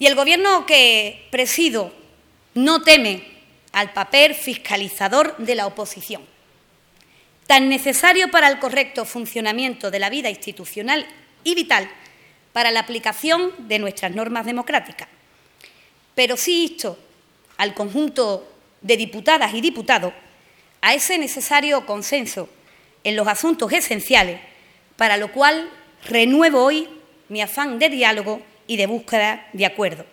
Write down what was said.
Y el Gobierno que presido no teme al papel fiscalizador de la oposición, tan necesario para el correcto funcionamiento de la vida institucional y vital para la aplicación de nuestras normas democráticas. Pero sí insto al conjunto de diputadas y diputados a ese necesario consenso en los asuntos esenciales, para lo cual renuevo hoy mi afán de diálogo y de búsqueda de acuerdo.